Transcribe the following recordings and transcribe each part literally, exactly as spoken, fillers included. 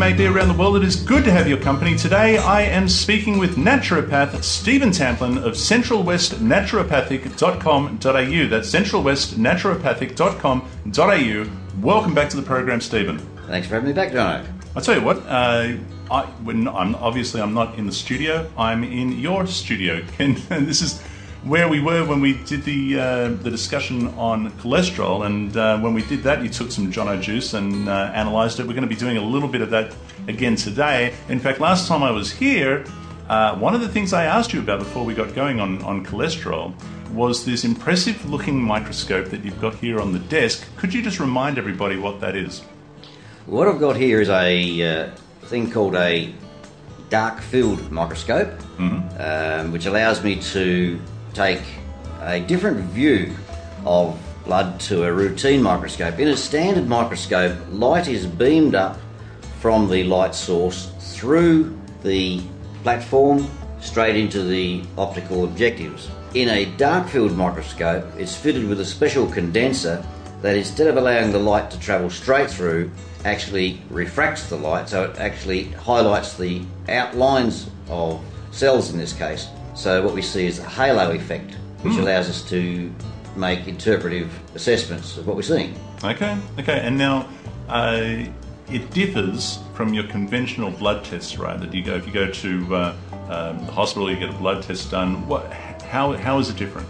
may be around the world, it is good to have your company. Today I am speaking with naturopath Stephen Tamplin of central west naturopathic dot com dot a u. That's central west naturopathic dot com dot a u. Welcome back to the program, Stephen. Thanks for having me back, Jono. I'll tell you what, uh, I, when I'm, obviously I'm not in the studio, I'm in your studio. And, and this is where we were when we did the uh, the discussion on cholesterol, and uh, when we did that you took some Jono juice and uh, analysed it. We're going to be doing a little bit of that again today. In fact, last time I was here, uh, one of the things I asked you about before we got going on, on cholesterol was this impressive looking microscope that you've got here on the desk. Could you just remind everybody what that is? What I've got here is a uh, thing called a dark field microscope, mm-hmm. um, which allows me to take a different view of blood to a routine microscope. In a standard microscope, light is beamed up from the light source through the platform straight into the optical objectives. In a dark field microscope, it's fitted with a special condenser that, instead of allowing the light to travel straight through, actually refracts the light, so it actually highlights the outlines of cells in this case. So what we see is a halo effect, which mm. allows us to make interpretive assessments of what we're seeing. Okay, okay. And now uh, it differs from your conventional blood tests, right? That you go if you go to uh, um, the hospital, you get a blood test done. What? How? How is it different?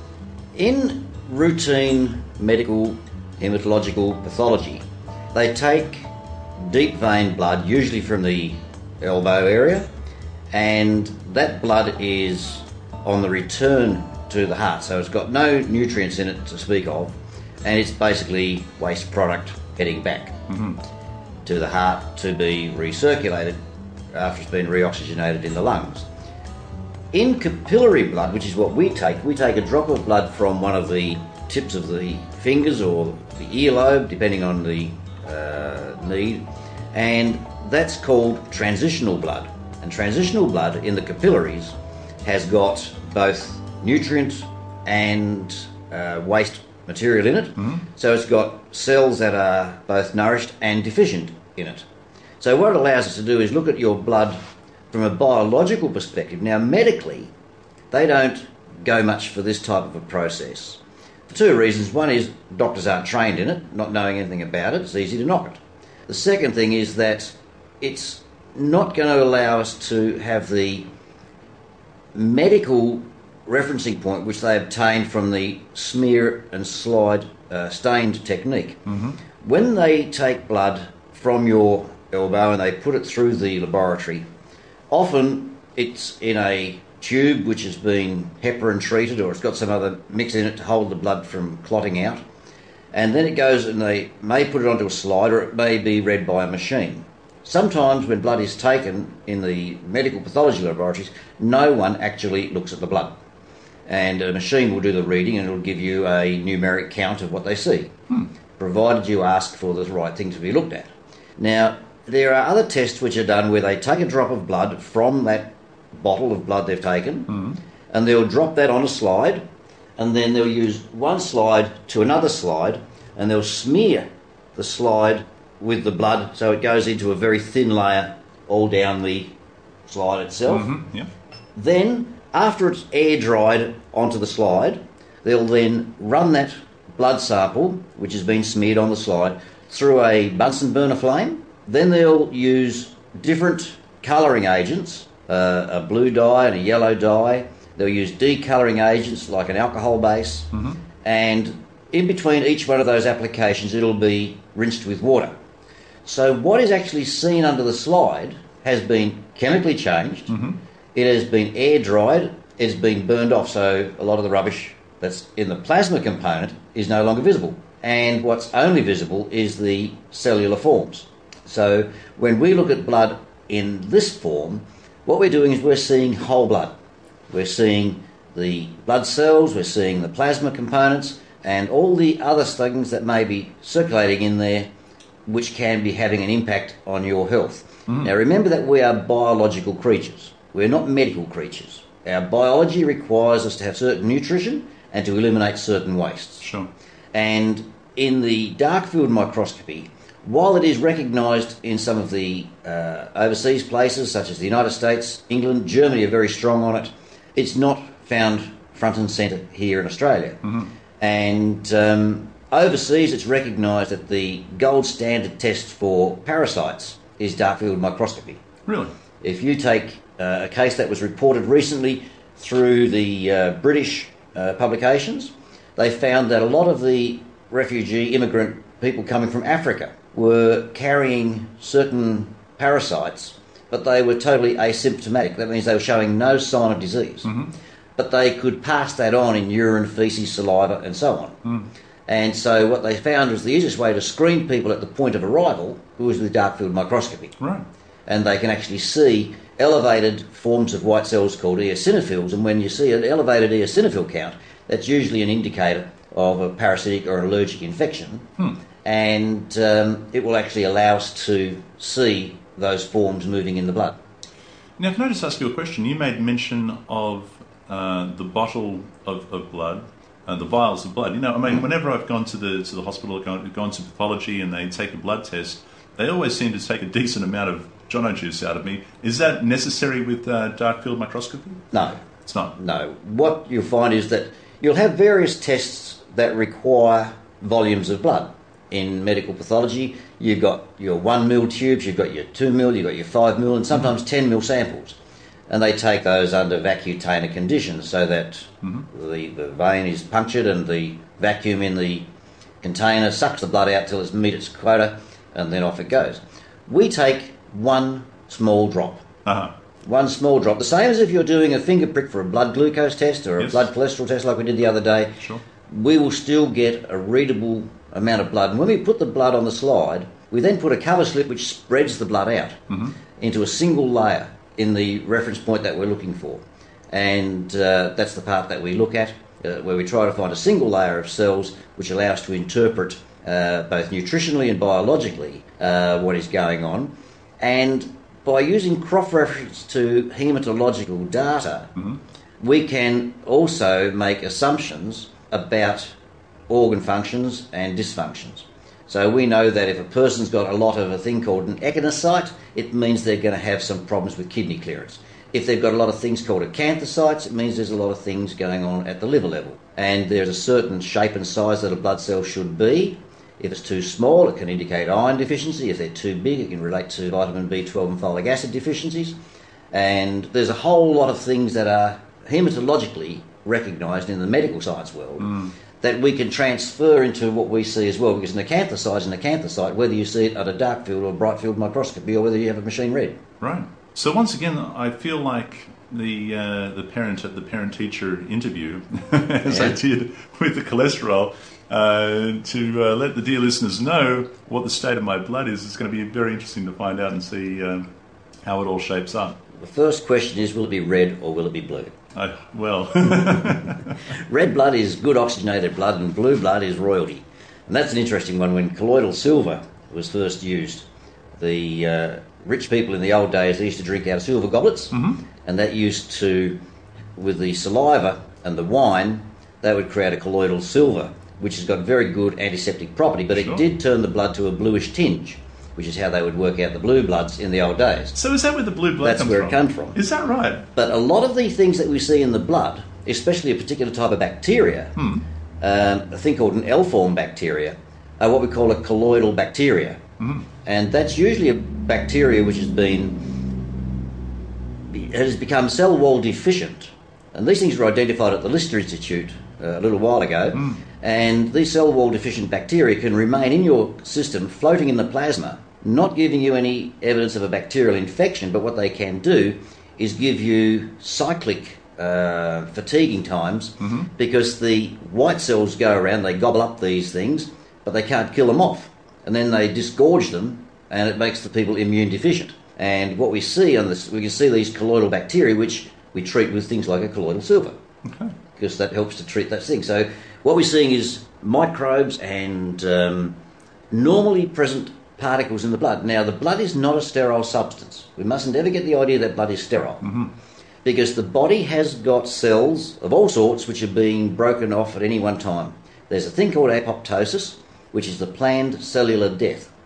In routine medical hematological pathology, they take deep vein blood, usually from the elbow area, and that blood is on the return to the heart, so it's got no nutrients in it to speak of, and it's basically waste product heading back mm-hmm. to the heart to be recirculated after it's been reoxygenated in the lungs. In capillary blood, which is what we take, we take a drop of blood from one of the tips of the fingers or the earlobe, depending on the uh, need, and that's called transitional blood. And transitional blood in the capillaries has got both nutrient and uh, waste material in it. Mm-hmm. So it's got cells that are both nourished and deficient in it. So what it allows us to do is look at your blood from a biological perspective. Now, medically, they don't go much for this type of a process for two reasons. One is doctors aren't trained in it, not knowing anything about it. It's easy to knock it. The second thing is that it's not going to allow us to have the medical referencing point which they obtained from the smear and slide uh, stained technique. Mm-hmm. When they take blood from your elbow and they put it through the laboratory, often it's in a tube which has been heparin treated, or it's got some other mix in it to hold the blood from clotting out, and then it goes and they may put it onto a slide, or it may be read by a machine. Sometimes when blood is taken in the medical pathology laboratories, no one actually looks at the blood. And a machine will do the reading and it will give you a numeric count of what they see, hmm. provided you ask for the right thing to be looked at. Now, there are other tests which are done where they take a drop of blood from that bottle of blood they've taken, hmm. and they'll drop that on a slide, and then they'll use one slide to another slide, and they'll smear the slide with the blood, so it goes into a very thin layer all down the slide itself. Mm-hmm, yeah. Then, after it's air dried onto the slide, they'll then run that blood sample, which has been smeared on the slide, through a Bunsen burner flame. Then they'll use different colouring agents, uh, a blue dye and a yellow dye. They'll use decolouring agents like an alcohol base, mm-hmm. and in between each one of those applications it'll be rinsed with water. So what is actually seen under the slide has been chemically changed, mm-hmm. it has been air dried, it's been burned off, so a lot of the rubbish that's in the plasma component is no longer visible. And what's only visible is the cellular forms. So when we look at blood in this form, what we're doing is we're seeing whole blood. We're seeing the blood cells, we're seeing the plasma components, and all the other things that may be circulating in there which can be having an impact on your health. Mm. Now remember that we are biological creatures. We're not medical creatures. Our biology requires us to have certain nutrition and to eliminate certain wastes. Sure. And in the dark field microscopy, While it is recognised in some of the uh, overseas places, such as the United States, England, Germany are very strong on it, it's not found front and centre here in Australia. Mm-hmm. And um, overseas it's recognised that the gold standard test for parasites is dark field microscopy. Really? If you take uh, a case that was reported recently through the uh, British uh, publications, they found that a lot of the refugee immigrant people coming from Africa were carrying certain parasites, but they were totally asymptomatic. That means they were showing no sign of disease. Mm-hmm. But they could pass that on in urine, faeces, saliva, and so on. Mm. And so what they found was the easiest way to screen people at the point of arrival was with dark field microscopy. Right. And they can actually see elevated forms of white cells called eosinophils. And when you see an elevated eosinophil count, that's usually an indicator of a parasitic or an allergic infection. Hmm. And um, it will actually allow us to see those forms moving in the blood. Now, can I just ask you a question? You made mention of uh, the bottle of, of blood, uh, the vials of blood. You know, I mean, whenever I've gone to the to the hospital, gone, gone to pathology, and they take a blood test, they always seem to take a decent amount of Jono juice out of me. Is that necessary with uh, dark field microscopy? No. It's not. No. What you'll find is that you'll have various tests that require volumes of blood. In medical pathology, you've got your one mil tubes, you've got your two mil, you've got your five mil, and sometimes mm-hmm. ten mil samples. And they take those under vacutainer conditions so that mm-hmm. the, the vein is punctured and the vacuum in the container sucks the blood out till it's meet its quota, and then off it goes. We take one small drop. Uh-huh. One small drop. The same as if you're doing a finger prick for a blood glucose test or a yes. blood cholesterol test like we did the other day. Sure. We will still get a readable amount of blood. And when we put the blood on the slide, we then put a cover slip which spreads the blood out mm-hmm. into a single layer in the reference point that we're looking for. And uh, that's the part that we look at, uh, where we try to find a single layer of cells which allow us to interpret uh, both nutritionally and biologically uh, what is going on. And by using cross-reference to haematological data, mm-hmm. we can also make assumptions about organ functions and dysfunctions. So we know that if a person's got a lot of a thing called an echinocyte, it means they're going to have some problems with kidney clearance. If they've got a lot of things called acanthocytes, it means there's a lot of things going on at the liver level. And there's a certain shape and size that a blood cell should be. If it's too small, it can indicate iron deficiency. If they're too big, it can relate to vitamin B twelve and folic acid deficiencies. And there's a whole lot of things that are hematologically recognised in the medical science world mm. that we can transfer into what we see as well, because an acanthocyte is an acanthocyte, whether you see it at a dark field or bright field microscopy or whether you have a machine read. Right. So once again, I feel like the uh, the parent the parent teacher interview, as yeah. I did with the cholesterol, uh, to uh, let the dear listeners know what the state of my blood is. It's going to be very interesting to find out and see uh, how it all shapes up. The first question is, will it be red or will it be blue? Uh, well, red blood is good oxygenated blood and blue blood is royalty. And that's an interesting one. When colloidal silver was first used, the uh, rich people in the old days, they used to drink out of silver goblets, mm-hmm. and that used to, with the saliva and the wine, they would create a colloidal silver, which has got very good antiseptic property, but sure. it did turn the blood to a bluish tinge, which is how they would work out the blue bloods in the old days. So is that where the blue blood That's comes where from? it comes from. Is that right? But a lot of the things that we see in the blood, especially a particular type of bacteria, hmm. um, a thing called an L-form bacteria, are what we call a colloidal bacteria. Mm. And that's usually a bacteria which has been has become cell wall deficient. And these things were identified at the Lister Institute uh, a little while ago. Mm. And these cell wall deficient bacteria can remain in your system, floating in the plasma, not giving you any evidence of a bacterial infection, but what they can do is give you cyclic uh, fatiguing times, mm-hmm. because the white cells go around, they gobble up these things, but they can't kill them off. And then they disgorge them, and it makes the people immune deficient. And what we see on this, we can see these colloidal bacteria, which we treat with things like a colloidal silver, okay. because that helps to treat that thing. So what we're seeing is microbes and um, normally present particles in the blood. Now, the blood is not a sterile substance. We mustn't ever get the idea that blood is sterile, mm-hmm. because the body has got cells of all sorts which are being broken off at any one time. There's a thing called apoptosis, which is the planned cellular death.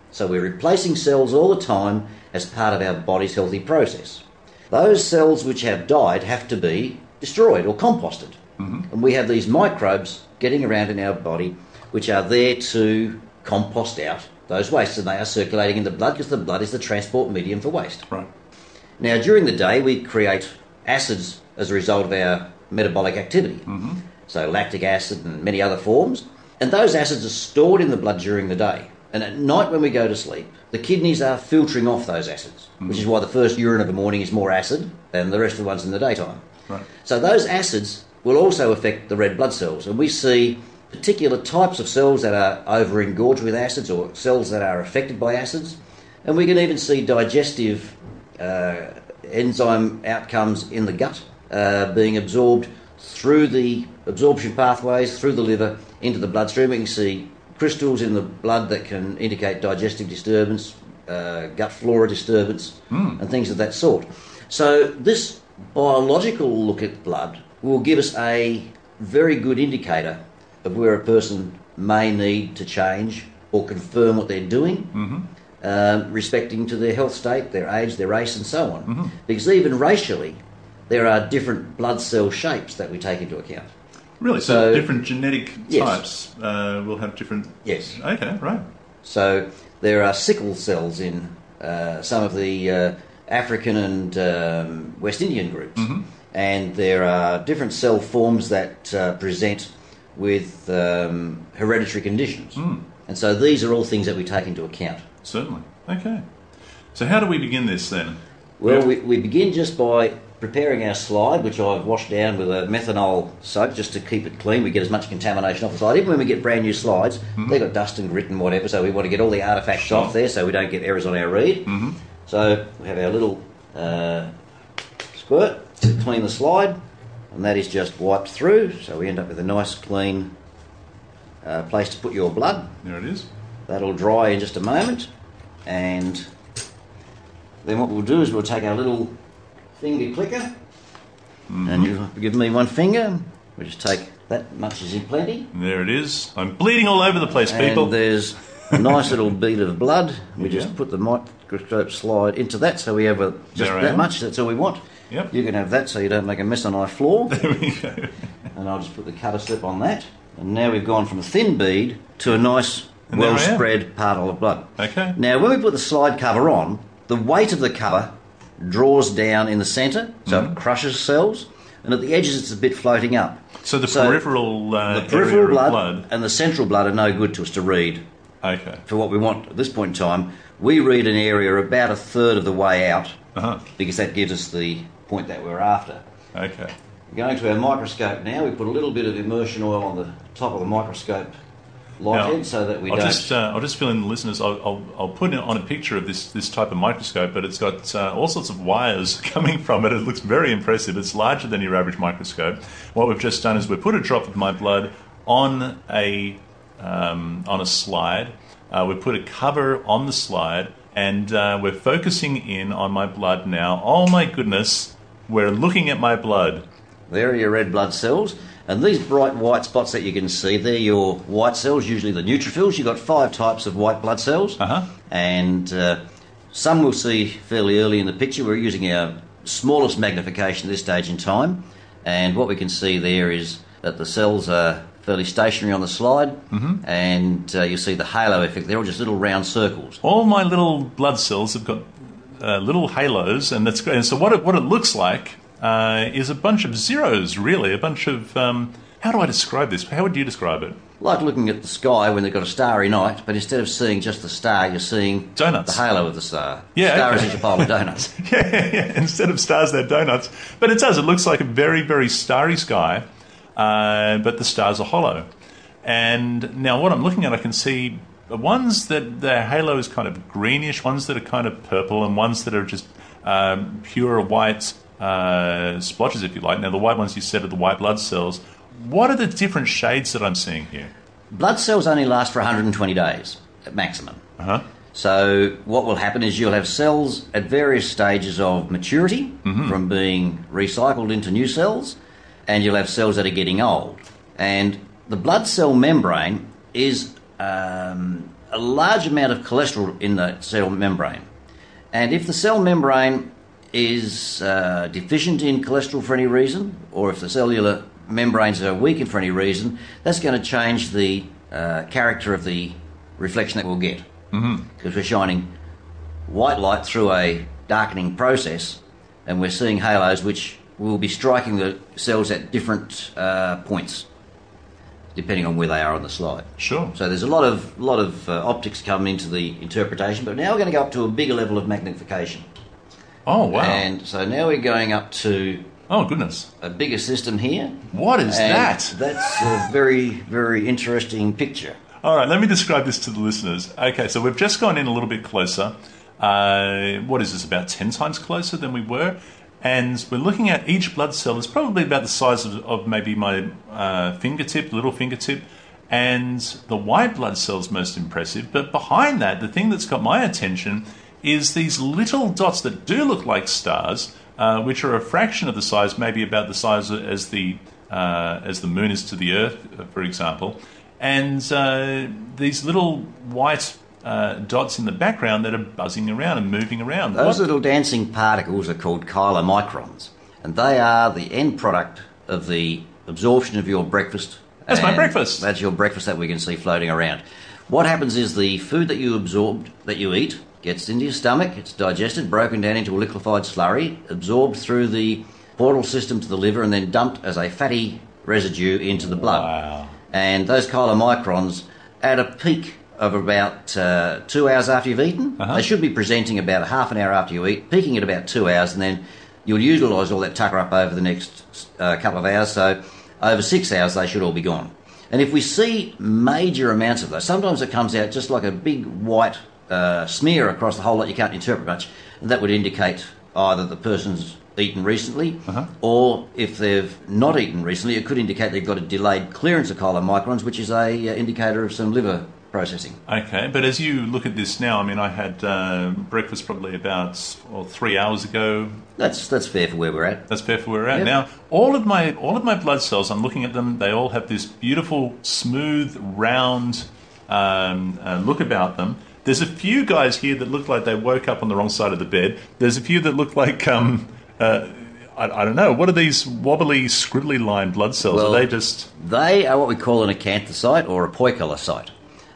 So we're replacing cells all the time as part of our body's healthy process. Those cells which have died have to be destroyed or composted. Mm-hmm. And we have these microbes getting around in our body which are there to compost out those wastes, and they are circulating in the blood because the blood is the transport medium for waste. Right. Now, during the day, we create acids as a result of our metabolic activity. Mm-hmm. So lactic acid and many other forms. And those acids are stored in the blood during the day. And at night when we go to sleep, the kidneys are filtering off those acids, mm-hmm. which is why the first urine of the morning is more acid than the rest of the ones in the daytime. Right. So those acids will also affect the red blood cells. And we see particular types of cells that are over-engorged with acids or cells that are affected by acids. And we can even see digestive uh, enzyme outcomes in the gut uh, being absorbed through the absorption pathways, through the liver, into the bloodstream. We can see crystals in the blood that can indicate digestive disturbance, uh, gut flora disturbance, mm. and things of that sort. So this biological look at blood will give us a very good indicator of where a person may need to change or confirm what they're doing, mm-hmm. um, respecting to their health state, their age, their race, and so on. Mm-hmm. Because even racially, there are different blood cell shapes that we take into account. Really? So, so different genetic yes. types uh, will have different... Yes. Okay, right. So there are sickle cells in uh, some of the uh, African and um, West Indian groups. Mm-hmm. And there are different cell forms that uh, present with um, hereditary conditions. Mm. And so these are all things that we take into account. Certainly. Okay. So how do we begin this then? Well, we, we begin just by preparing our slide, which I've washed down with a methanol soap just to keep it clean. We get as much contamination off the slide. Even when we get brand new slides, mm-hmm. they've got dust and grit and whatever, so we want to get all the artefacts sure. off there so we don't get errors on our read. Mm-hmm. So we have our little uh, squirt to clean the slide, and that is just wiped through, so we end up with a nice clean uh, place to put your blood. There it is. That'll dry in just a moment, and then what we'll do is we'll take our little finger clicker, mm-hmm. and you give me one finger. We just take that much is in plenty. There it is. I'm bleeding all over the place, people. And there's a nice little bead of blood. We yeah. just put the microscope slide into that, so we have a, just there that much. That's all we want. Yep. You can have that so you don't make a mess on our floor. There we go. And I'll just put the cutter slip on that. And now we've gone from a thin bead to a nice, and well spread particle of blood. Okay. Now, when we put the slide cover on, the weight of the cover draws down in the centre, so mm-hmm. it crushes cells, and at the edges it's a bit floating up. So the so peripheral uh, the peripheral blood, blood and the central blood are no good to us to read. Okay. For what we want at this point in time, we read an area about a third of the way out, uh-huh. because that gives us the point that we're after. Okay. Going to our microscope now, we put a little bit of immersion oil on the top of the microscope light head so that we I'll don't... Just, uh, I'll just fill in the listeners. I'll, I'll, I'll put it on a picture of this, this type of microscope, but it's got uh, all sorts of wires coming from it. It looks very impressive. It's larger than your average microscope. What we've just done is we've put a drop of my blood on a, um, on a slide. Uh, we've put a cover on the slide, and uh, we're focusing in on my blood now. Oh my goodness, we're looking at my blood. There are your red blood cells, and these bright white spots that you can see, they're your white cells, usually the neutrophils. You've got five types of white blood cells, uh-huh. and uh, some we'll see fairly early in the picture. We're using our smallest magnification at this stage in time, and what we can see there is that the cells are fairly stationary on the slide, mm-hmm. and uh, you see the halo effect. They're all just little round circles. All my little blood cells have got uh, little halos, and that's great. And so what it, what it looks like uh, is a bunch of zeros, really, a bunch of... Um, how do I describe this? How would you describe it? Like looking at the sky when they've got a starry night, but instead of seeing just the star, you're seeing donuts. The halo of the star. Yeah, star okay. is a pile of donuts. yeah, yeah, yeah. Instead of stars, they're donuts. But it does. It looks like a very, very starry sky, uh, but the stars are hollow. And now what I'm looking at, I can see ones that their halo is kind of greenish, ones that are kind of purple, and ones that are just um, pure white uh, splotches, if you like. Now, the white ones you said are the white blood cells. What are the different shades that I'm seeing here? Blood cells only last for one hundred twenty days at maximum. Uh-huh. So what will happen is you'll have cells at various stages of maturity, mm-hmm. from being recycled into new cells, and you'll have cells that are getting old. And the blood cell membrane is um, a large amount of cholesterol in the cell membrane. And if the cell membrane is uh, deficient in cholesterol for any reason, or if the cellular membranes are weakened for any reason, that's going to change the uh, character of the reflection that we'll get. Mm-hmm. Because we're shining white light through a darkening process, and we're seeing halos which will be striking the cells at different uh, points, depending on where they are on the slide. Sure. So there's a lot of lot of uh, optics come into the interpretation, but now we're going to go up to a bigger level of magnification. Oh, wow. And so now we're going up to oh, goodness. a bigger system here. What is and that? That's a very, very interesting picture. All right, let me describe this to the listeners. Okay, so we've just gone in a little bit closer. Uh, what is this, about ten times closer than we were? And we're looking at each blood cell is probably about the size of, of maybe my uh, fingertip, little fingertip. And the white blood cell's most impressive. But behind that, the thing that's got my attention is these little dots that do look like stars, uh, which are a fraction of the size, maybe about the size as the uh, as the moon is to the Earth, for example. And uh, these little white uh, dots in the background that are buzzing around and moving around. Those What? little dancing particles are called chylomicrons, and they are the end product of the absorption of your breakfast. That's my And breakfast. That's your breakfast that we can see floating around. What happens is the food that you absorbed, that you eat, gets into your stomach, it's digested, broken down into a liquefied slurry, absorbed through the portal system to the liver, and then dumped as a fatty residue into the blood. Wow. And those chylomicrons, at a peak of about uh, two hours after you've eaten, Uh-huh. they should be presenting about a half an hour after you eat, peaking at about two hours, and then you'll utilise all that tucker up over the next uh, couple of hours. So over six hours, they should all be gone. And if we see major amounts of those, sometimes it comes out just like a big white uh, smear across the whole lot. You can't interpret much. And that would indicate either the person's eaten recently, Uh-huh. or if they've not eaten recently, it could indicate they've got a delayed clearance of chylomicrons, which is a uh, indicator of some liver processing. Okay, but as you look at this now, I mean, I had uh, breakfast probably about well, three hours ago. That's that's fair for where we're at. That's fair for where we're at. Yep. Now, all of my all of my blood cells, I'm looking at them, they all have this beautiful, smooth, round um, uh, look about them. There's a few guys here that look like they woke up on the wrong side of the bed. There's a few that look like, um, uh, I, I don't know, what are these wobbly, scribbly line blood cells? Well, are they just... They are what we call an acanthocyte or a poikilocyte.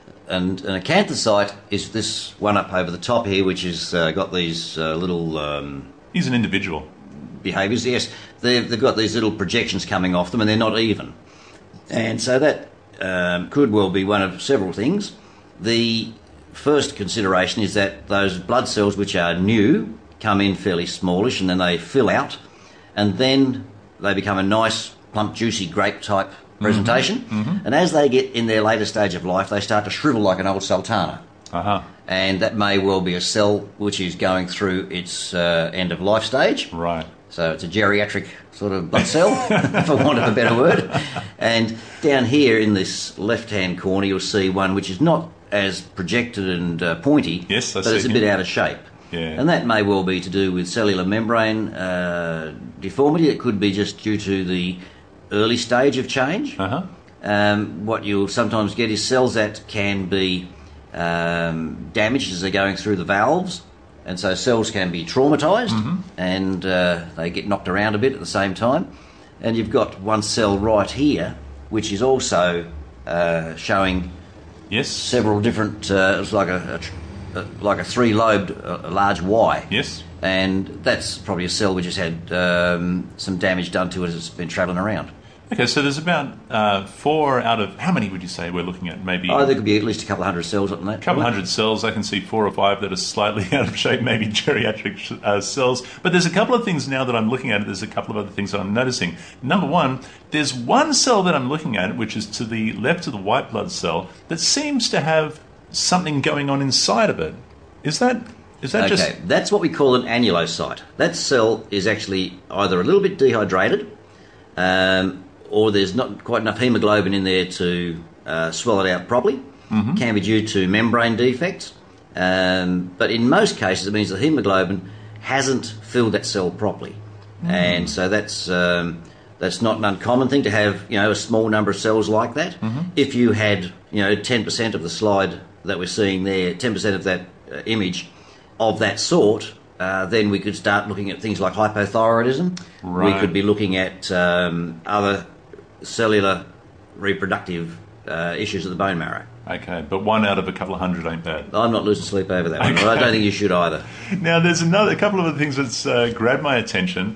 And an acanthocyte is this one up over the top here, which has uh, got these uh, little um, He's an individual. behaviours. Yes, they've, they've got these little projections coming off them, and they're not even. And so that um, could well be one of several things. The first consideration is that those blood cells which are new come in fairly smallish, and then they fill out, and then they become a nice, plump, juicy grape-type presentation. Mm-hmm. And as they get in their later stage of life, they start to shrivel like an old sultana. Uh-huh. And that may well be a cell which is going through its uh, end of life stage. Right. So it's a geriatric sort of blood cell, for want of a better word. And down here in this left-hand corner, you'll see one which is not as projected and uh, pointy, Yes, I but see it's a it, bit yeah. out of shape. Yeah. And that may well be to do with cellular membrane uh, deformity. It could be just due to the early stage of change. Uh-huh. Um, what you'll sometimes get is cells that can be um, damaged as they're going through the valves, and so cells can be traumatised, Mm-hmm. and uh, they get knocked around a bit at the same time. And you've got one cell right here, which is also uh, showing Yes. several different. Uh, it's like a, a, tr- a like a three-lobed, a, a large Y. Yes. And that's probably a cell which has had um, some damage done to it as it's been travelling around. Okay, so there's about uh, four out of... How many would you say we're looking at? Maybe... Oh, there could be at least a couple of hundred cells on that. A couple hundred cells. I can see four or five that are slightly out of shape, maybe geriatric uh, cells. But there's a couple of things now that I'm looking at. There's a couple of other things that I'm noticing. Number one, there's one cell that I'm looking at, which is to the left of the white blood cell, that seems to have something going on inside of it. Is that is that Okay, just... that's what we call an annulocyte. That cell is actually either a little bit dehydrated, um, or there's not quite enough hemoglobin in there to uh, swell it out properly. Mm-hmm. Can be due to membrane defects, um, but in most cases it means the hemoglobin hasn't filled that cell properly, mm. and so that's um, that's not an uncommon thing to have, you know, a small number of cells like that. Mm-hmm. If you had, you know, ten percent of the slide that we're seeing there, ten percent of that uh, image of that sort, uh, then we could start looking at things like hypothyroidism. Right. We could be looking at um, other cellular reproductive uh, issues of the bone marrow. Okay, but one out of a couple of hundred ain't bad. I'm not losing sleep over that one. Okay. I don't think you should either. Now, there's another a couple of other things that's uh, grabbed my attention.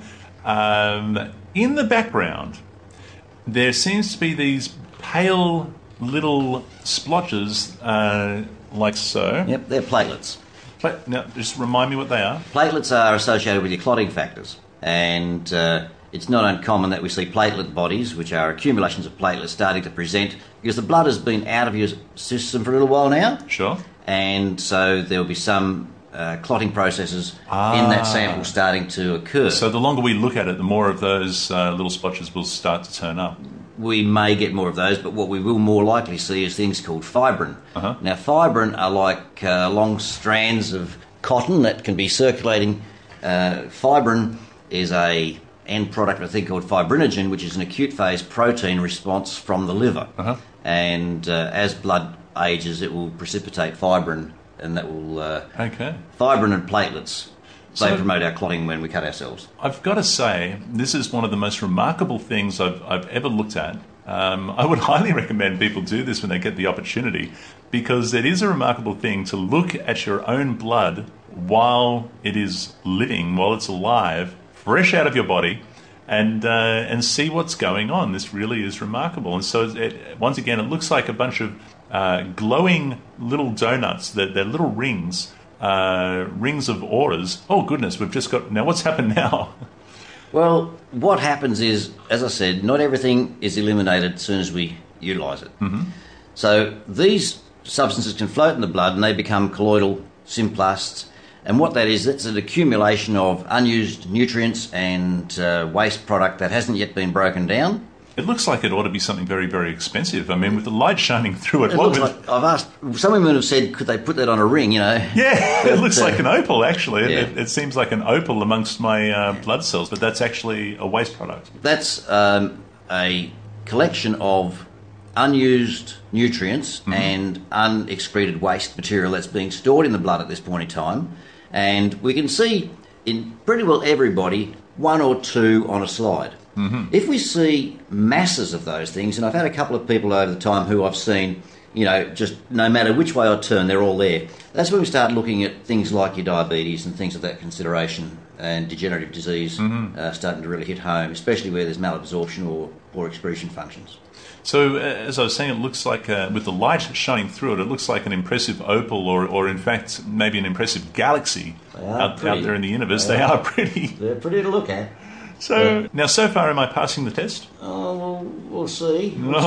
Um, in the background, there seems to be these pale little splotches, uh, like so. Yep, they're platelets. Pla- now, just remind me what they are. Platelets are associated with your clotting factors, and uh, it's not uncommon that we see platelet bodies, which are accumulations of platelets, starting to present because the blood has been out of your system for a little while now. Sure. And so there will be some uh, clotting processes Ah. in that sample starting to occur. So the longer we look at it, the more of those uh, little splotches will start to turn up. We may get more of those, but what we will more likely see is things called fibrin. Uh-huh. Now, fibrin are like uh, long strands of cotton that can be circulating. Uh, fibrin is a end product of a thing called fibrinogen, which is an acute phase protein response from the liver. Uh-huh. And uh, as blood ages, it will precipitate fibrin, and that will... Uh, Okay. fibrin and platelets, they So- promote our clotting when we cut ourselves. I've got to say, this is one of the most remarkable things I've, I've ever looked at. Um, I would highly recommend people do this when they get the opportunity, because it is a remarkable thing to look at your own blood while it is living, while it's alive, fresh out of your body, and uh, and see what's going on. This really is remarkable. And so, it, once again, it looks like a bunch of uh, glowing little donuts. They're, they're little rings, uh, rings of auras. Oh, goodness, we've just got... Now, what's happened now? Well, what happens is, as I said, not everything is eliminated as soon as we utilise it. Mm-hmm. So these substances can float in the blood and they become colloidal symplasts. And what that is, that's an accumulation of unused nutrients and uh, waste product that hasn't yet been broken down. It looks like it ought to be something very, very expensive. I mean, with the light shining through it. It what looks would- like, I've asked, some women have said, could they put that on a ring, you know? Yeah, it looks uh, like an opal, actually. It, yeah. it, it seems like an opal amongst my uh, blood cells, but that's actually a waste product. That's um, a collection of unused nutrients Mm-hmm. and unexcreted waste material that's being stored in the blood at this point in time. And we can see in pretty well everybody one or two on a slide. Mm-hmm. If we see masses of those things, and I've had a couple of people over the time who I've seen, you know, just no matter which way I turn, they're all there. That's when we start looking at things like your diabetes and things of that consideration, and degenerative disease mm-hmm. uh, starting to really hit home, especially where there's malabsorption or poor excretion functions. So, uh, as I was saying, it looks like, uh, with the light shining through it, it looks like an impressive opal, or, or in fact, maybe an impressive galaxy out, out there in the universe. They, they are, are pretty. They're pretty to look at. So, yeah. Now, so far, am I passing the test? Oh, well, we'll see. We'll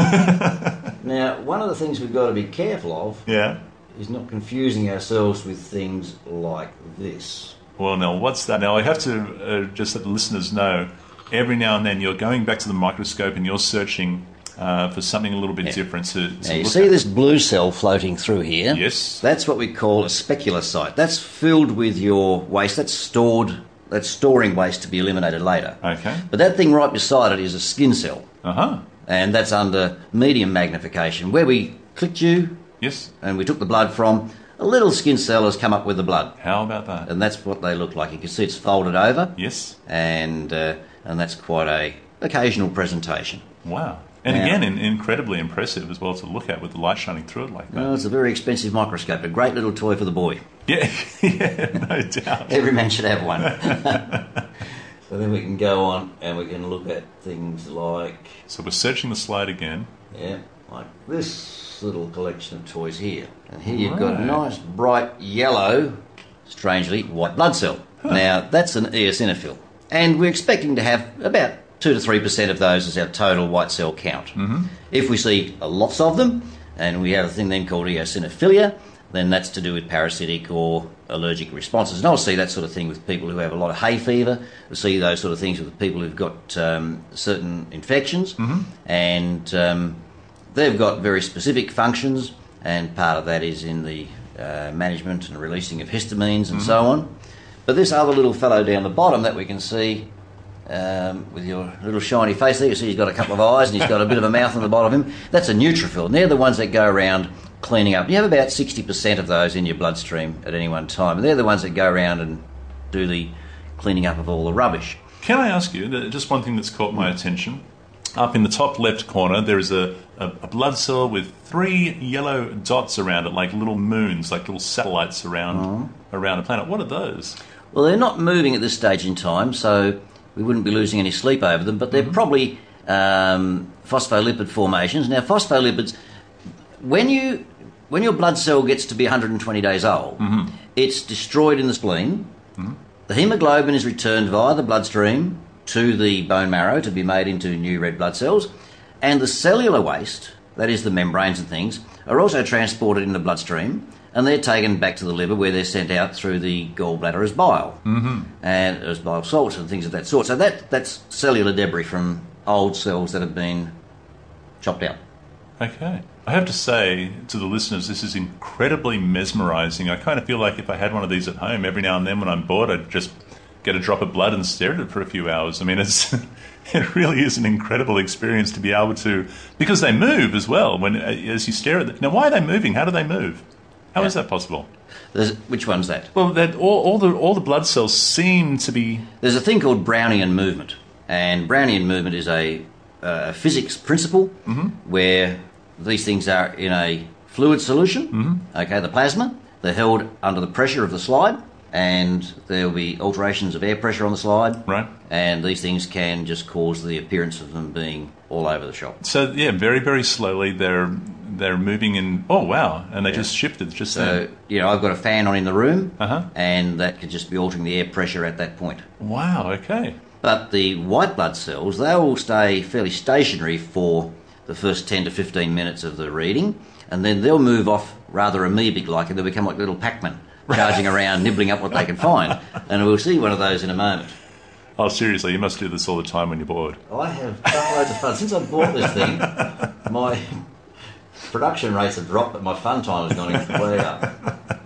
see. Now, one of the things we've got to be careful of Yeah. is not confusing ourselves with things like this. Well, now, what's that? Now, I have to uh, just let the listeners know, every now and then you're going back to the microscope and you're searching uh, for something a little bit yeah. different to, to now, you look see at. this blue cell floating through here? Yes. That's what we call a speculocyte. That's filled with your waste. That's stored, that's storing waste to be eliminated later. Okay. But that thing right beside it is a skin cell. Uh-huh. And that's under medium magnification. Where we clicked you Yes. and we took the blood from, a little skin cell has come up with the blood. How about that? And that's what they look like. You can see it's folded over. Yes. And uh, and that's quite a occasional presentation. Wow. And Now- again, in, incredibly impressive as well to look at with the light shining through it like that. Well, it's a very expensive microscope, a great little toy for the boy. Yeah, yeah, no doubt. Every man should have one. So then we can go on and we can look at things like, So we're searching the slide again. yeah, like this little collection of toys here. And here you've got a Right. nice bright yellow, strangely, white blood cell. Now, that's an eosinophil. And we're expecting to have about two to three percent of those as our total white cell count. Mm-hmm. If we see lots of them, and we have a thing then called eosinophilia, then that's to do with parasitic or allergic responses. And I'll see that sort of thing with people who have a lot of hay fever. We'll see those sort of things with people who've got um, certain infections. Mm-hmm. And um, they've got very specific functions, and part of that is in the uh, management and releasing of histamines and mm-hmm. so on. But this other little fellow down the bottom that we can see um, with your little shiny face there, you see he's got a couple of eyes and he's got a bit of a mouth on the bottom of him. That's a neutrophil. And they're the ones that go around cleaning up. You have about sixty percent of those in your bloodstream at any one time. And they're the ones that go around and do the cleaning up of all the rubbish. Can I ask you, just one thing that's caught my attention. Up in the top left corner, there is a, a, a blood cell with three yellow dots around it, like little moons, like little satellites around mm-hmm. around a planet. What are those? Well, they're not moving at this stage in time, so we wouldn't be losing any sleep over them, but they're mm-hmm. probably um, phospholipid formations. Now, phospholipids, when you when your blood cell gets to be one hundred twenty days old, mm-hmm. it's destroyed in the spleen. Mm-hmm. The haemoglobin is returned via the bloodstream to the bone marrow to be made into new red blood cells, and the cellular waste, that is the membranes and things, are also transported in the bloodstream, and they're taken back to the liver where they're sent out through the gallbladder as bile, mm-hmm. and as bile salts and things of that sort. So that that's cellular debris from old cells that have been chopped out. Okay. I have to say to the listeners, this is incredibly mesmerising. I kind of feel like if I had one of these at home, every now and then when I'm bored, I'd just get a drop of blood and stare at it for a few hours. I mean, it's it really is an incredible experience to be able to, because they move as well when as you stare at them. Now, why are they moving? How do they move? How yeah. is that possible? There's, which one's that? Well, that all, all the all the blood cells seem to be. There's a thing called Brownian movement, and Brownian movement is a uh, physics principle mm-hmm. where these things are in a fluid solution. Mm-hmm. Okay, the plasma. They're held under the pressure of the slide. And there'll be alterations of air pressure on the slide. Right. And these things can just cause the appearance of them being all over the shop. So, yeah, very, very slowly they're they're moving in... Oh, wow. And they yeah. just shifted just so, then. So, you know, I've got a fan on in the room, uh-huh. and that could just be altering the air pressure at that point. Wow, okay. But the white blood cells, they will stay fairly stationary for the first ten to fifteen minutes of the reading, and then they'll move off rather amoebic-like, and they'll become like little Pac-Man. Charging around, nibbling up what they can find. And we'll see one of those in a moment. Oh, seriously, you must do this all the time when you're bored. I have loads of fun. Since I bought this thing, my production rates have dropped, but my fun time has gone way up.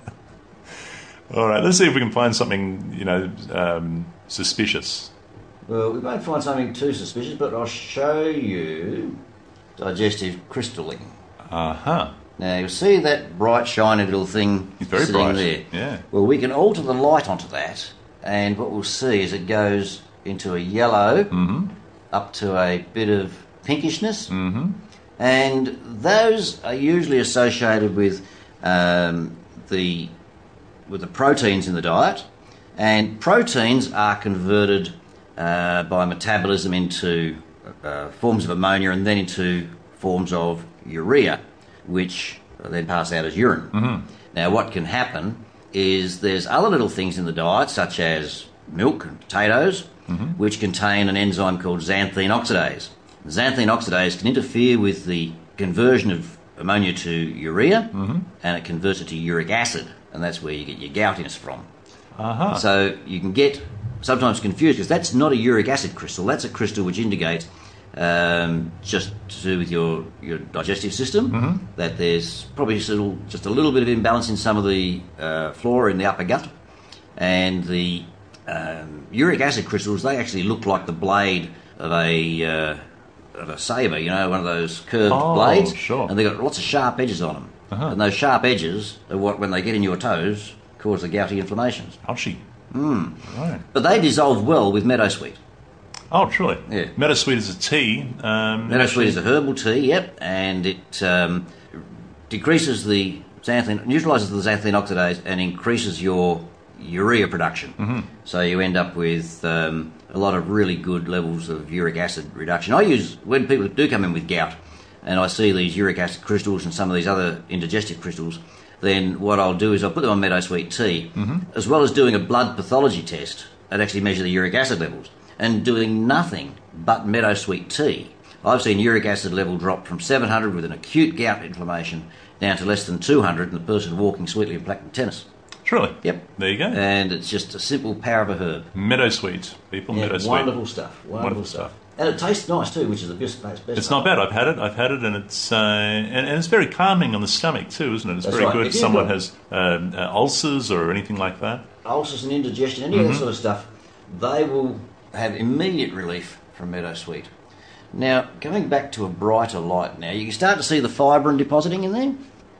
All right, let's see if we can find something, you know, um, suspicious. Well, we won't find something too suspicious, but I'll show you digestive crystalling. Uh-huh. Now, you'll see that bright, shiny little thing it's very sitting bright. there. Yeah. Well, we can alter the light onto that, and what we'll see is it goes into a yellow, mm-hmm. up to a bit of pinkishness, mm-hmm. and those are usually associated with um, the with the proteins in the diet, and proteins are converted uh, by metabolism into uh, forms of ammonia and then into forms of urea, which then pass out as urine. Mm-hmm. Now, what can happen is there's other little things in the diet, such as milk and potatoes, mm-hmm. which contain an enzyme called xanthine oxidase. Xanthine oxidase can interfere with the conversion of ammonia to urea, mm-hmm. and it converts it to uric acid, and that's where you get your goutiness from. Uh-huh. So you can get sometimes confused, because that's not a uric acid crystal, that's a crystal which indicates Um, just to do with your, your digestive system, mm-hmm. that there's probably just a, little, just a little bit of imbalance in some of the uh, flora in the upper gut, and the um, uric acid crystals, they actually look like the blade of a uh, of a sabre, you know, one of those curved oh, blades, sure. and they've got lots of sharp edges on them, uh-huh. and those sharp edges are what, when they get in your toes, cause the gouty inflammations. Ouchie. Mm. Right. But they dissolve well with meadowsweet. Oh, truly? Yeah. Meadowsweet is a tea. Um, Meadowsweet actually... is a herbal tea, yep, and it um, decreases the xanthine, neutralises the xanthine oxidase and increases your urea production. Mm-hmm. So you end up with um, a lot of really good levels of uric acid reduction. I use, when people do come in with gout, and I see these uric acid crystals and some of these other indigestive crystals, then what I'll do is I'll put them on meadowsweet tea, mm-hmm. as well as doing a blood pathology test and actually measure the uric acid levels. And doing nothing but meadowsweet tea, I've seen uric acid level drop from seven hundred with an acute gout inflammation down to less than two hundred in the person walking sweetly in platinum tennis. Truly? Yep. There you go. And it's just a simple power of a herb. Meadowsweet, people, yeah, meadowsweet. Wonderful stuff. Wonderful, wonderful stuff. stuff. And it tastes nice too, which is the best. best it's part. not bad. I've had it. I've had it, and it's uh, and, and it's very calming on the stomach too, isn't it? It's That's very right. good If if someone got has um, uh, ulcers or anything like that. Ulcers and indigestion, any mm-hmm. of that sort of stuff, they will have immediate relief from meadowsweet. Now, coming back to a brighter light now, you can start to see the fibrin depositing in there.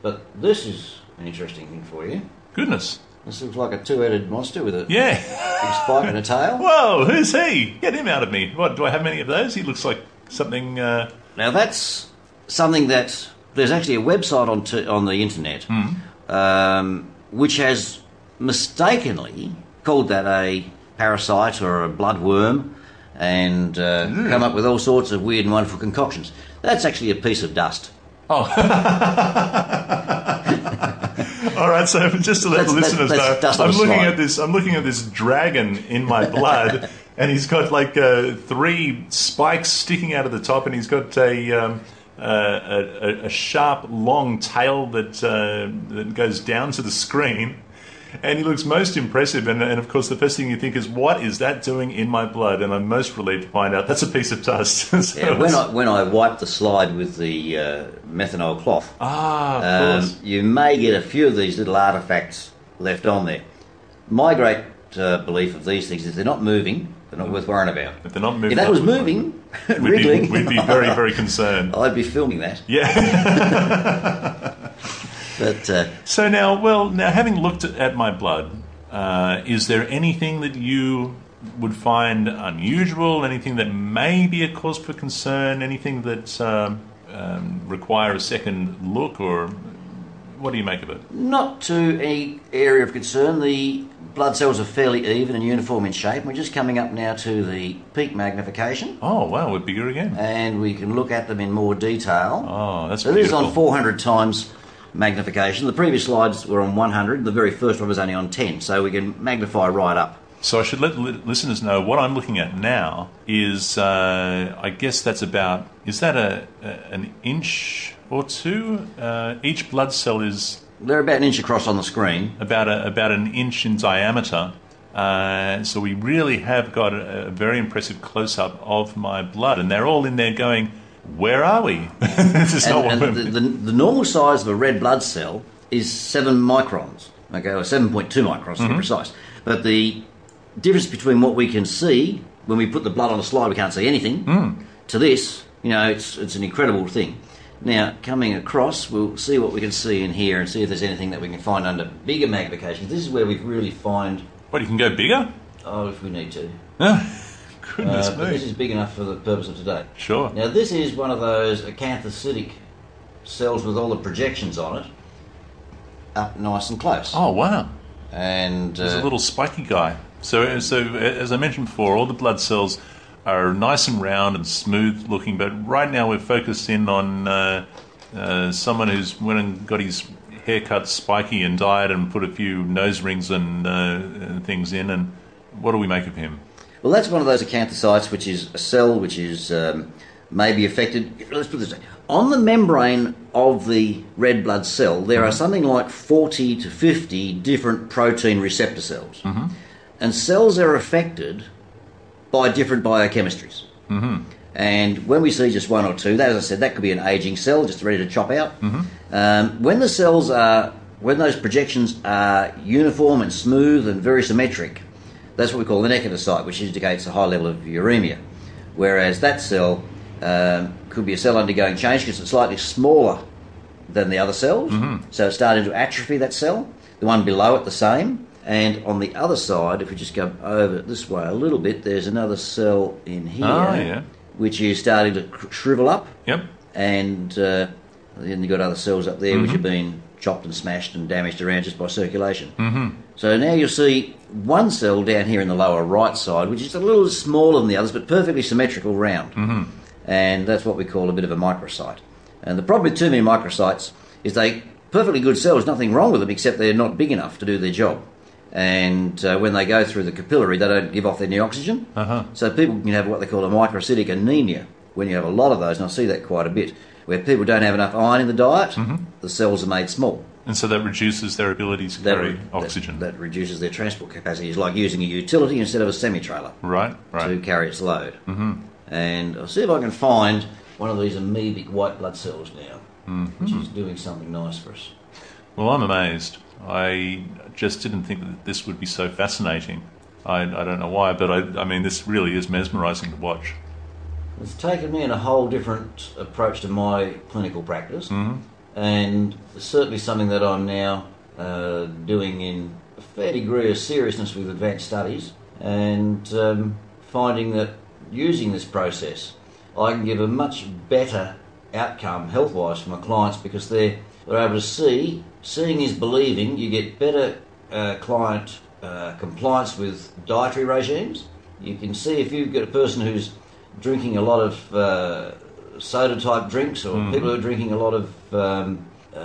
But this is an interesting thing for you. Goodness. This looks like a two-headed monster with a Yeah. big spike and a tail. Whoa, who's he? Get him out of me. What, do I have many of those? He looks like something... Uh... Now, that's something that... There's actually a website on t- on the internet Mm. um, which has mistakenly called that a parasite or a bloodworm and uh, Mm. come up with all sorts of weird and wonderful concoctions. That's actually a piece of dust. Oh. All right, so just to let That's- the listeners that's- that's dust know, on I'm a looking slide. at this. I'm looking at this dragon in my blood, and he's got like uh, three spikes sticking out of the top, and he's got a um, uh, a, a, a sharp, long tail that uh, that goes down to the screen. And he looks most impressive, and, and of course the first thing you think is, what is that doing in my blood? And I'm most relieved to find out that's a piece of dust. So Yeah, when it's- I when I wipe the slide with the uh, methanol cloth, ah, of um, course. you may get a few of these little artefacts left on there. My great uh, belief of these things is they're not moving, they're not worth worrying about. If they're not moving, If that was upwards, moving, we'd be, wriggling, we'd be very, very concerned. I'd be filming that. Yeah. But uh, So now, well, now having looked at my blood, uh, is there anything that you would find unusual? Anything that may be a cause for concern? Anything that um, um, require a second look, or what do you make of it? not to any area of concern. The blood cells are fairly even and uniform in shape. We're just coming up now to the peak magnification, Oh, wow, we're bigger again. and we can look at them in more detail. Oh, that's So this is beautiful. on four hundred times magnification. The previous slides were on one hundred. The very first one was only on ten, so we can magnify right up. So I should let li- listeners know what I'm looking at now is, uh, I guess that's about, is that a, a an inch or two? Uh, each blood cell is They're about an inch across on the screen. about a, about an inch in diameter. Uh, so we really have got a, a very impressive close-up of my blood, and they're all in there going, where are we? This is not And, what and we're- the, the, the normal size of a red blood cell is seven microns, okay, or seven point two microns to be precise. But the difference between what we can see when we put the blood on a slide, we can't see anything, to this, you know, it's it's an incredible thing. Now, coming across, we'll see what we can see in here and see if there's anything that we can find under bigger magnification. This is where we really find, What, you can go bigger? oh, if we need to. Goodness Uh, but me. this is big enough for the purpose of today. Sure. Now, this is one of those acanthocytic cells with all the projections on it, up nice and close. Oh, wow. And There's uh, a little spiky guy. So, so as I mentioned before, all the blood cells are nice and round and smooth looking, but right now we're focused in on uh, uh, someone who's went and got his haircut spiky and dyed and put a few nose rings and, uh, and things in. And what do we make of him? well, that's one of those acanthocytes, which is a cell which is um, maybe affected. Let's put it this way: on the membrane of the red blood cell, there are something like forty to fifty different protein receptor cells, and cells are affected by different biochemistries. Mm-hmm. And when we see just one or two, that, as I said, that could be an aging cell just ready to chop out. Mm-hmm. Um, when the cells are, when those projections are uniform and smooth and very symmetric, that's what we call an echinocite, which indicates a high level of uremia. Whereas that cell um, could be a cell undergoing change because it's slightly smaller than the other cells. Mm-hmm. So it's starting to atrophy, that cell. The one below it, the same. And on the other side, if we just go over this way a little bit, there's another cell in here, Oh, yeah. which is starting to cr- shrivel up. Yep. And uh, then you've got other cells up there which have been chopped and smashed and damaged around just by circulation. Mm-hmm. So now you'll see one cell down here in the lower right side, which is a little smaller than the others, but perfectly symmetrical round. Mm-hmm. And that's what we call a bit of a microcyte. And the problem with too many microcytes is they perfectly good cells, nothing wrong with them, except they're not big enough to do their job. And uh, when they go through the capillary, they don't give off any oxygen. Uh-huh. So people can have what they call a microcytic anemia when you have a lot of those, and I see that quite a bit, where people don't have enough iron in the diet, Mm-hmm. the cells are made small. And so that reduces their ability to That, carry that- oxygen. That, reduces their transport capacity. It's like using a utility instead of a semi-trailer right, right. to carry its load. Mm-hmm. And I'll see if I can find one of these amoebic white blood cells now, Mm-hmm. which is doing something nice for us. Well, I'm amazed. I just didn't think that this would be so fascinating. I, I don't know why, but I, I mean, this really is mesmerising to watch. It's taken me in a whole different approach to my clinical practice. Mm-hmm. and it's certainly something that I'm now uh, doing in a fair degree of seriousness with advanced studies, and um, finding that using this process I can give a much better outcome health-wise for my clients, because they're, they're able to see, seeing is believing. You get better uh, client uh, compliance with dietary regimes. You can see if you've got a person who's drinking a lot of uh, soda-type drinks, or mm. people who are drinking a lot of um,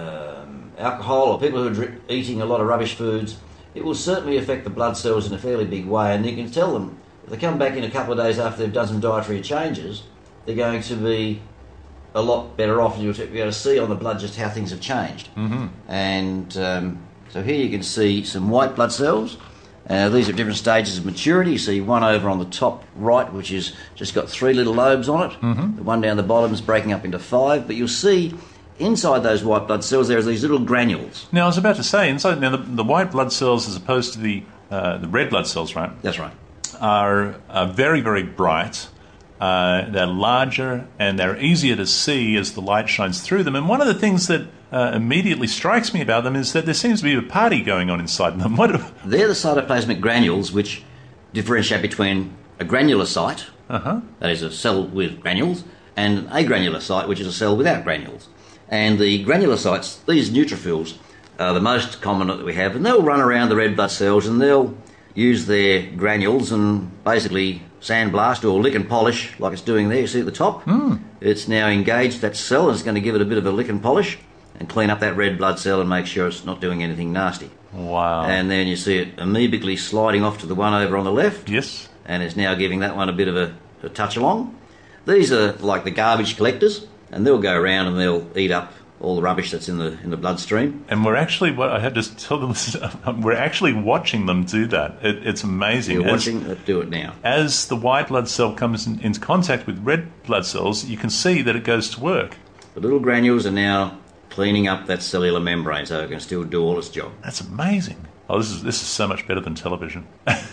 um, alcohol, or people who are dr- eating a lot of rubbish foods, it will certainly affect the blood cells in a fairly big way. And you can tell them, if they come back in a couple of days after they've done some dietary changes, they're going to be a lot better off, and you'll be able to see on the blood just how things have changed. Mm-hmm. And um, so here you can see some white blood cells. Uh, these are different stages of maturity. You see one over on the top right, which is just got three little lobes on it. Mm-hmm. The one down the bottom is breaking up into five. But you'll see inside those white blood cells there are these little granules. Now, I was about to say, inside now the, the white blood cells, as opposed to the uh, the red blood cells, right? That's right. Are, are very, very bright. Uh, they're larger and they're easier to see as the light shines through them. And one of the things that uh, immediately strikes me about them is that there seems to be a party going on inside them. What? They're the cytoplasmic granules, which differentiate between a granulocyte, uh-huh. that is a cell with granules, and an agranulocyte, which is a cell without granules. And the granulocytes, these neutrophils, are the most common that we have, and they'll run around the red blood cells and they'll use their granules and basically sandblast or lick and polish, like it's doing there. You see at the top? Mm. It's now engaged that cell, and it's going to give it a bit of a lick and polish and clean up that red blood cell and make sure it's not doing anything nasty. Wow. And then you see it amebically sliding off to the one over on the left. Yes. And it's now giving that one a bit of a, a touch along. These are like the garbage collectors, and they'll go around and they'll eat up all the rubbish that's in the in the bloodstream. And we're actually, what I had to tell them, we're actually watching them do that. It, it's amazing. You're as, watching it do it now. As the white blood cell comes in, into contact with red blood cells, you can see that it goes to work. The little granules are now cleaning up that cellular membrane so it can still do all its job. That's amazing. Oh, this is this is so much better than television.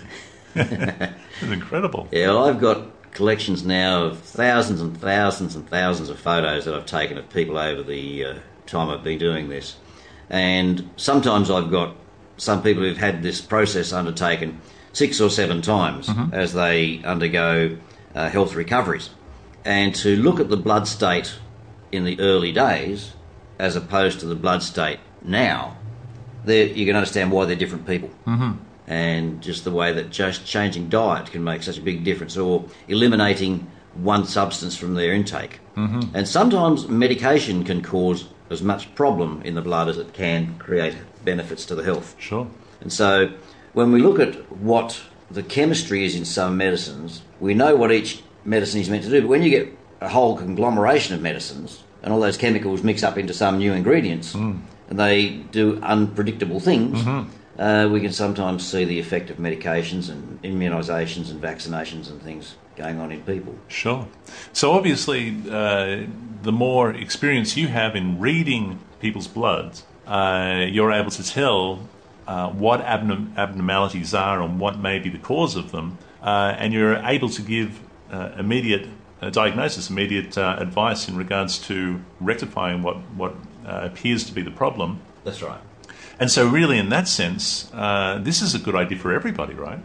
It's incredible. Yeah, well, I've got collections now of thousands and thousands and thousands of photos that I've taken of people over the uh, time I've been doing this. And sometimes I've got some people who've had this process undertaken six or seven times mm-hmm. as they undergo uh, health recoveries. And to look at the blood state in the early days as opposed to the blood state now, you can understand why they're different people. Mm-hmm. And just the way that just changing diet can make such a big difference, or eliminating one substance from their intake. Mm-hmm. And sometimes medication can cause as much problem in the blood as it can create benefits to the health. Sure. And so when we look at what the chemistry is in some medicines, we know what each medicine is meant to do. But when you get a whole conglomeration of medicines and all those chemicals mix up into some new ingredients mm. and they do unpredictable things, mm-hmm. Uh, we can sometimes see the effect of medications and immunisations and vaccinations and things going on in people. Sure. So obviously, uh, the more experience you have in reading people's bloods, uh, you're able to tell uh, what abnorm- abnormalities are and what may be the cause of them, uh, and you're able to give uh, immediate uh, diagnosis, immediate uh, advice in regards to rectifying what, what uh, appears to be the problem. That's right. And so really, in that sense, uh, this is a good idea for everybody, right?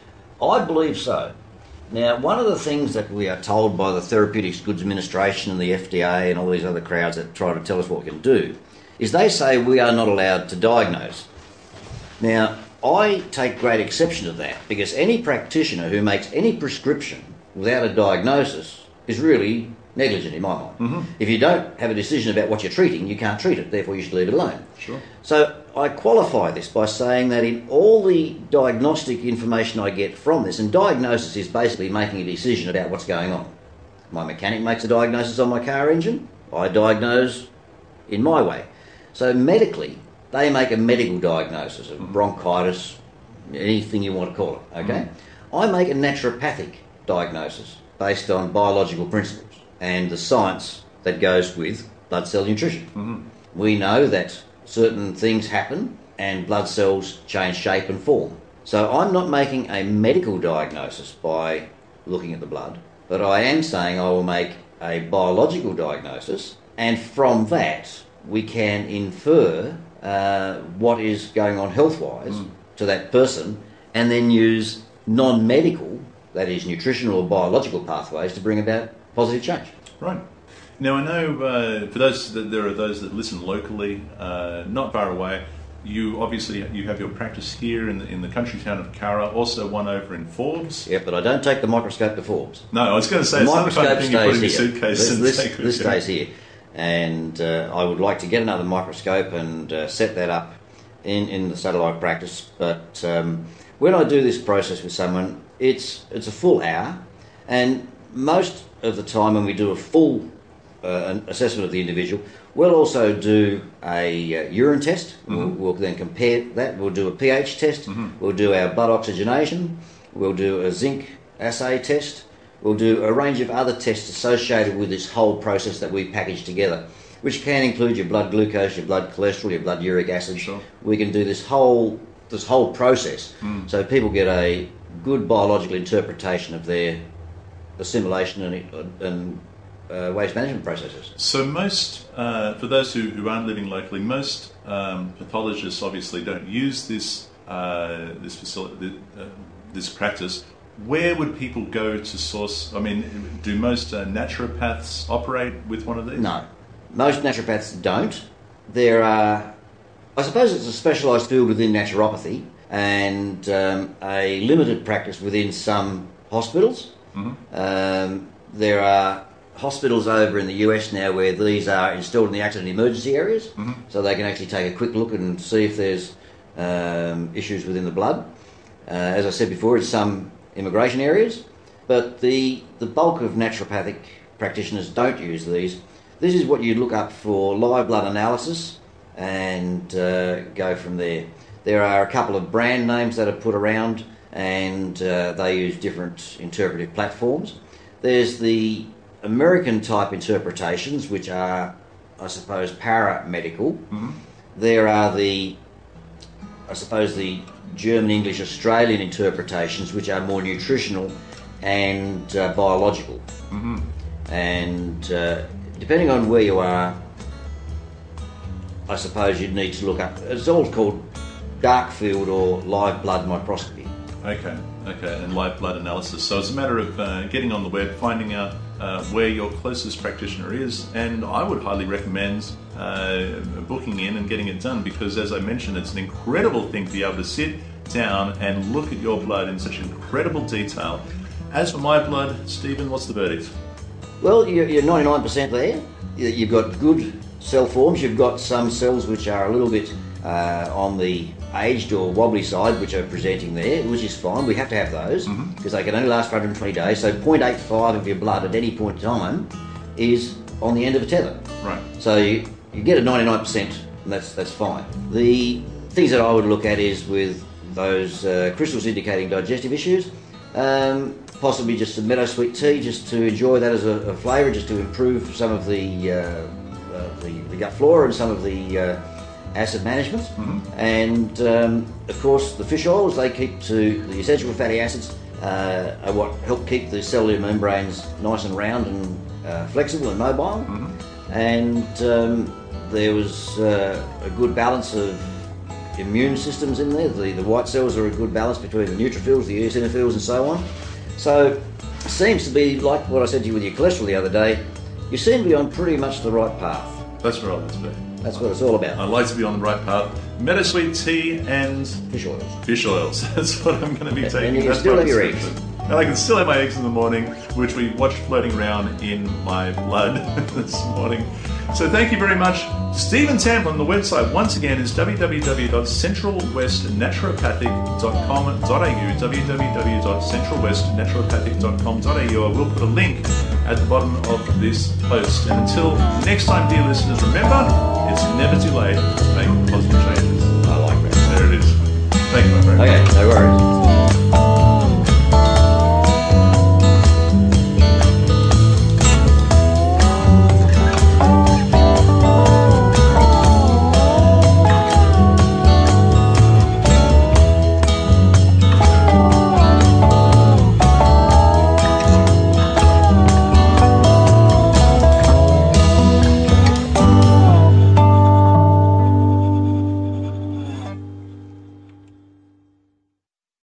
I believe so. Now, one of the things that we are told by the Therapeutics Goods Administration and the F D A and all these other crowds that try to tell us what we can do is they say we are not allowed to diagnose. Now, I take great exception to that, because any practitioner who makes any prescription without a diagnosis is really negligent in my mind. Mm-hmm. If you don't have a decision about what you're treating, you can't treat it, therefore you should leave it alone. Sure. So I qualify this by saying that in all the diagnostic information I get from this, and diagnosis is basically making a decision about what's going on. My mechanic makes a diagnosis on my car engine, I diagnose in my way. So medically, they make a medical diagnosis of bronchitis, anything you want to call it, okay? Mm-hmm. I make a naturopathic diagnosis based on biological principles and the science that goes with blood cell nutrition. Mm-hmm. We know that certain things happen and blood cells change shape and form. So I'm not making a medical diagnosis by looking at the blood, but I am saying I will make a biological diagnosis, and from that we can infer uh, what is going on health-wise mm. to that person, and then use non-medical, that is nutritional or biological pathways to bring about positive change. Right. Now I know uh, for those that there are those that listen locally, uh, not far away. You obviously you have your practice here in the in the country town of Curra, also one over in Forbes. Yeah, but I don't take the microscope to Forbes. No, I was going to say the it's not the kind of thing you put in your suitcase this, and this, take with this you. stays here, and uh, I would like to get another microscope and uh, set that up in in the satellite practice. But um, when I do this process with someone, it's it's a full hour, and most of the time when we do a full uh, assessment of the individual, we'll also do a uh, urine test. Mm-hmm. We'll, we'll then compare that. We'll do a pH test. Mm-hmm. We'll do our blood oxygenation. We'll do a zinc assay test. We'll do a range of other tests associated with this whole process that we package together, which can include your blood glucose, your blood cholesterol, your blood uric acid. Sure. We can do this whole this whole process, mm. so people get a good biological interpretation of their assimilation and, and uh, waste management processes. So most, uh, for those who, who aren't living locally, most um, pathologists obviously don't use this uh, this facility, uh, this practice. Where would people go to source? I mean, do most uh, naturopaths operate with one of these? No, most naturopaths don't. There are, I suppose it's a specialised field within naturopathy, and um, a limited practice within some hospitals. Mm-hmm. Um, there are hospitals over in the U S now where these are installed in the accident and emergency areas, mm-hmm. so they can actually take a quick look and see if there's um, issues within the blood. Uh, as I said before, in some immigration areas, but the, the bulk of naturopathic practitioners don't use these. This is what you look up for live blood analysis and uh, go from there. There are a couple of brand names that are put around, and uh, they use different interpretive platforms. There's the American type interpretations, which are, I suppose, paramedical. Mm-hmm. There are the, I suppose, the German, English, Australian interpretations, which are more nutritional and uh, biological. Mm-hmm. And uh, depending on where you are, I suppose you'd need to look up. It's all called dark field or live blood microscopy. Okay, okay, and live blood analysis. So it's a matter of uh, getting on the web, finding out uh, where your closest practitioner is, and I would highly recommend uh, booking in and getting it done, because as I mentioned, it's an incredible thing to be able to sit down and look at your blood in such incredible detail. As for my blood, Stephen, what's the verdict? Well, you're, you're ninety-nine percent there. You've got good cell forms. You've got some cells which are a little bit uh, on the aged or wobbly side, which are presenting there, which is fine. We have to have those because mm-hmm. they can only last for one hundred twenty days. So zero point eight five of your blood at any point in time is on the end of a tether. Right. So you, you get a ninety-nine percent, and that's that's fine. The things that I would look at is with those uh, crystals indicating digestive issues, um, possibly just some meadowsweet tea, just to enjoy that as a, a flavour, just to improve some of the, uh, uh, the the gut flora and some of the uh, acid management. Mm-hmm. And um, of course the fish oils, they keep to the essential fatty acids uh, are what help keep the cellular membranes nice and round and uh, flexible and mobile. Mm-hmm. And um, there was uh, a good balance of immune systems in there. The, the white cells are a good balance between the neutrophils, the eosinophils and so on. So it seems to be like what I said to you with your cholesterol the other day. You seem to be on pretty much the right path. That's where I like to be. That's what it's all about. I like to be on the right path. Meadowsweet tea and fish oils. Fish oils. That's what I'm going to be and taking. And you can That's still have your eggs. And I can still have my eggs in the morning, which we watched floating around in my blood this morning. So thank you very much. Stephen Tamplin, the website once again is w w w dot central west naturopathic dot com dot a u, w w w dot central west naturopathic dot com dot a u. I will put a link at the bottom of this post. And until next time, dear listeners, remember, it's never too late to make a positive change.